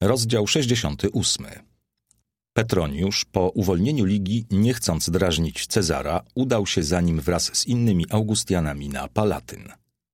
Rozdział 68. Petroniusz po uwolnieniu Ligii, nie chcąc drażnić Cezara, udał się za nim wraz z innymi Augustianami na Palatyn.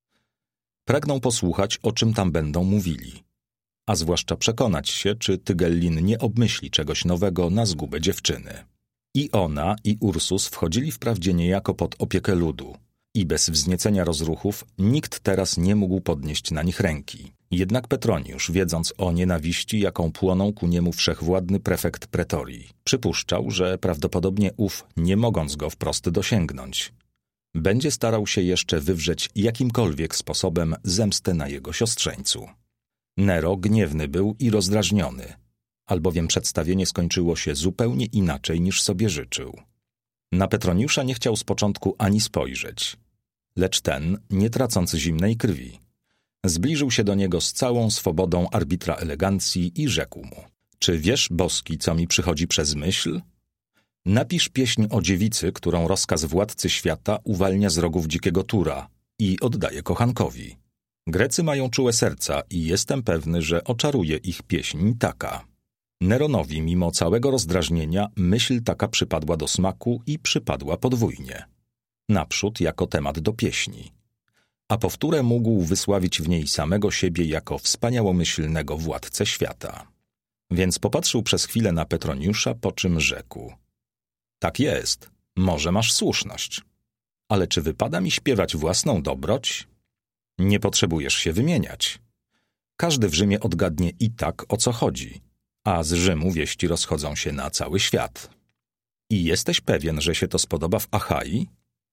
Pragnął posłuchać, o czym tam będą mówili, a zwłaszcza przekonać się, czy Tygellin nie obmyśli czegoś nowego na zgubę dziewczyny. I ona, i Ursus wchodzili wprawdzie niejako pod opiekę ludu i bez wzniecenia rozruchów nikt teraz nie mógł podnieść na nich ręki. Jednak Petroniusz, wiedząc o nienawiści, jaką płonął ku niemu wszechwładny prefekt pretorii, przypuszczał, że prawdopodobnie ów, nie mogąc go wprost dosięgnąć, będzie starał się jeszcze wywrzeć jakimkolwiek sposobem zemstę na jego siostrzeńcu. Nero gniewny był i rozdrażniony, albowiem przedstawienie skończyło się zupełnie inaczej niż sobie życzył. Na Petroniusza nie chciał z początku ani spojrzeć, lecz ten, nie tracąc zimnej krwi, zbliżył się do niego z całą swobodą arbitra elegancji i rzekł mu: czy wiesz, boski, co mi przychodzi przez myśl? Napisz pieśń o dziewicy, którą rozkaz władcy świata uwalnia z rogów dzikiego tura i oddaje kochankowi. Grecy mają czułe serca i jestem pewny, że oczaruje ich pieśń taka. Neronowi, mimo całego rozdrażnienia, myśl taka przypadła do smaku i przypadła podwójnie. Naprzód jako temat do pieśni, a powtórę mógł wysławić w niej samego siebie jako wspaniałomyślnego władcę świata. Więc popatrzył przez chwilę na Petroniusza, po czym rzekł: tak jest, może masz słuszność. Ale czy wypada mi śpiewać własną dobroć? Nie potrzebujesz się wymieniać. Każdy w Rzymie odgadnie i tak, o co chodzi, a z Rzymu wieści rozchodzą się na cały świat. I jesteś pewien, że się to spodoba w Achai?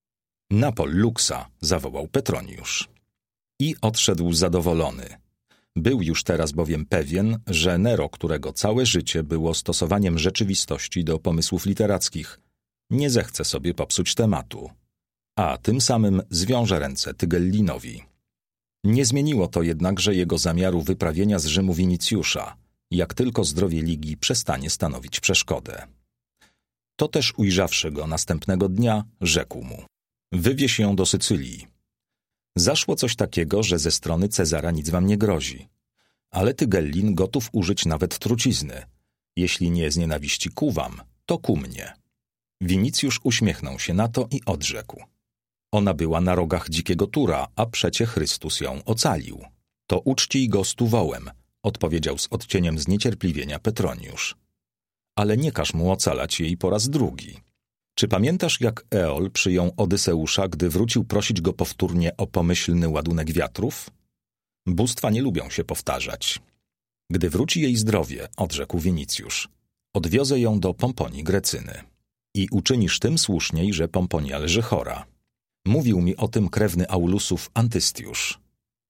Na Polluxa, zawołał Petroniusz. I odszedł zadowolony. Był już teraz bowiem pewien, że Nero, którego całe życie było stosowaniem rzeczywistości do pomysłów literackich, nie zechce sobie popsuć tematu, a tym samym zwiąże ręce Tygellinowi. Nie zmieniło to jednakże jego zamiaru wyprawienia z Rzymu Winicjusza, jak tylko zdrowie Ligii przestanie stanowić przeszkodę. To też ujrzawszy go następnego dnia, rzekł mu: wywieź ją do Sycylii. Zaszło coś takiego, że ze strony Cezara nic wam nie grozi, ale Tygellin gotów użyć nawet trucizny. Jeśli nie z nienawiści ku wam, to ku mnie. Winicjusz uśmiechnął się na to i odrzekł: ona była na rogach dzikiego tura, a przecie Chrystus ją ocalił. To uczcij go stuwołem, odpowiedział z odcieniem zniecierpliwienia Petroniusz. Ale nie każ mu ocalać jej po raz drugi. Czy pamiętasz, jak Eol przyjął Odyseusza, gdy wrócił prosić go powtórnie o pomyślny ładunek wiatrów? Bóstwa nie lubią się powtarzać. Gdy wróci jej zdrowie, odrzekł Winicjusz, odwiozę ją do Pomponii Grecyny. I uczynisz tym słuszniej, że Pomponia leży chora. Mówił mi o tym krewny Aulusów Antystiusz.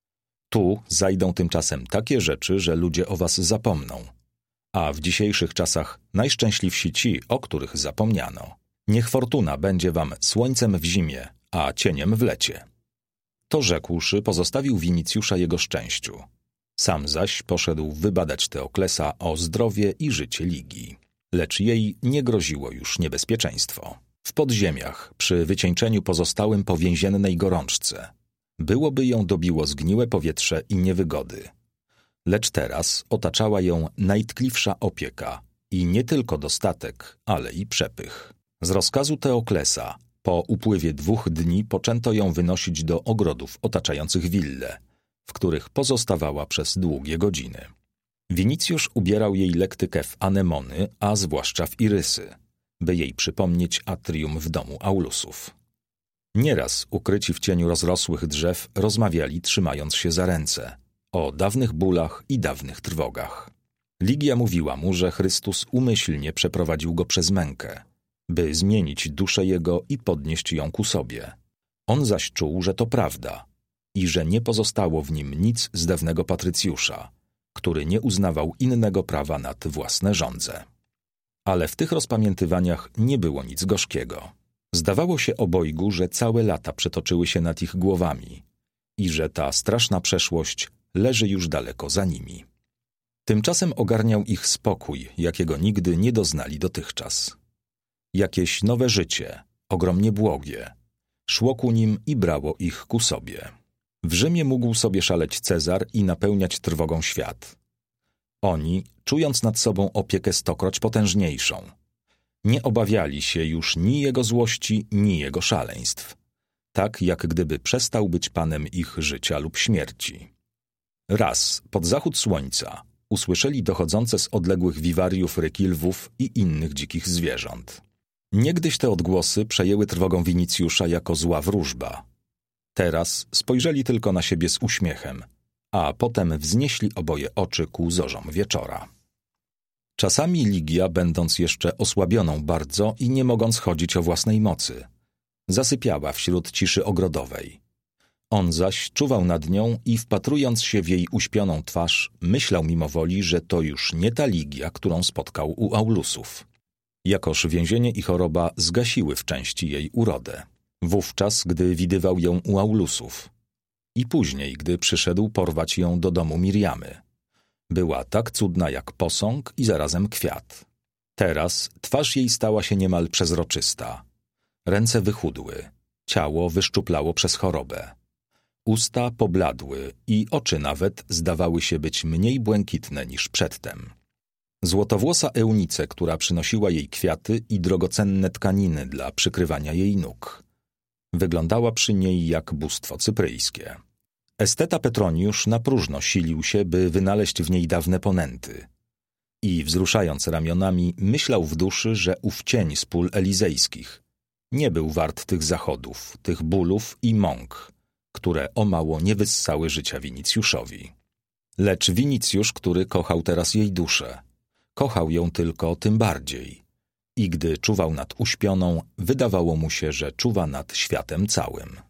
Tu zajdą tymczasem takie rzeczy, że ludzie o was zapomną. A w dzisiejszych czasach najszczęśliwsi ci, o których zapomniano. Niech fortuna będzie wam słońcem w zimie, a cieniem w lecie. To rzekłszy, pozostawił Winicjusza jego szczęściu. Sam zaś poszedł wybadać Teoklesa o zdrowie i życie Ligii. Lecz jej nie groziło już niebezpieczeństwo. W podziemiach, przy wycieńczeniu pozostałym po więziennej gorączce, byłoby ją dobiło zgniłe powietrze i niewygody. Lecz teraz otaczała ją najtkliwsza opieka i nie tylko dostatek, ale i przepych. Z rozkazu Teoklesa po upływie 2 dni poczęto ją wynosić do ogrodów otaczających willę, w których pozostawała przez długie godziny. Winicjusz ubierał jej lektykę w anemony, a zwłaszcza w irysy, by jej przypomnieć atrium w domu Aulusów. Nieraz, ukryci w cieniu rozrosłych drzew, rozmawiali, trzymając się za ręce, o dawnych bólach i dawnych trwogach. Ligia mówiła mu, że Chrystus umyślnie przeprowadził go przez mękę, by zmienić duszę jego i podnieść ją ku sobie. On zaś czuł, że to prawda i że nie pozostało w nim nic z dawnego patrycjusza, który nie uznawał innego prawa nad własne żądze. Ale w tych rozpamiętywaniach nie było nic gorzkiego. Zdawało się obojgu, że całe lata przetoczyły się nad ich głowami i że ta straszna przeszłość leży już daleko za nimi. Tymczasem ogarniał ich spokój, jakiego nigdy nie doznali dotychczas. Jakieś nowe życie, ogromnie błogie, szło ku nim i brało ich ku sobie. W Rzymie mógł sobie szaleć Cezar i napełniać trwogą świat. Oni, czując nad sobą opiekę stokroć potężniejszą, nie obawiali się już ni jego złości, ni jego szaleństw, tak jak gdyby przestał być panem ich życia lub śmierci. Raz, pod zachód słońca, usłyszeli dochodzące z odległych wiwariów rykilwów i innych dzikich zwierząt. Niegdyś te odgłosy przejęły trwogą Winicjusza jako zła wróżba. Teraz spojrzeli tylko na siebie z uśmiechem, a potem wznieśli oboje oczy ku zorzom wieczora. Czasami Ligia, będąc jeszcze osłabioną bardzo i nie mogąc chodzić o własnej mocy, zasypiała wśród ciszy ogrodowej. On zaś czuwał nad nią i wpatrując się w jej uśpioną twarz, myślał mimowoli, że to już nie ta Ligia, którą spotkał u Aulusów. Jakoż więzienie i choroba zgasiły w części jej urodę. Wówczas, gdy widywał ją u Aulusów i później, gdy przyszedł porwać ją do domu Miriamy. Była tak cudna jak posąg i zarazem kwiat. Teraz twarz jej stała się niemal przezroczysta. Ręce wychudły, ciało wyszczuplało przez chorobę. Usta pobladły i oczy nawet zdawały się być mniej błękitne niż przedtem. Złotowłosa Eunice, która przynosiła jej kwiaty i drogocenne tkaniny dla przykrywania jej nóg, wyglądała przy niej jak bóstwo cypryjskie. Esteta Petroniusz na próżno silił się, by wynaleźć w niej dawne ponęty i, wzruszając ramionami, myślał w duszy, że ów cień z pól elizejskich nie był wart tych zachodów, tych bólów i mąk, które o mało nie wyssały życia Winicjuszowi. Lecz Winicjusz, który kochał teraz jej duszę, kochał ją tylko tym bardziej i gdy czuwał nad uśpioną, wydawało mu się, że czuwa nad światem całym.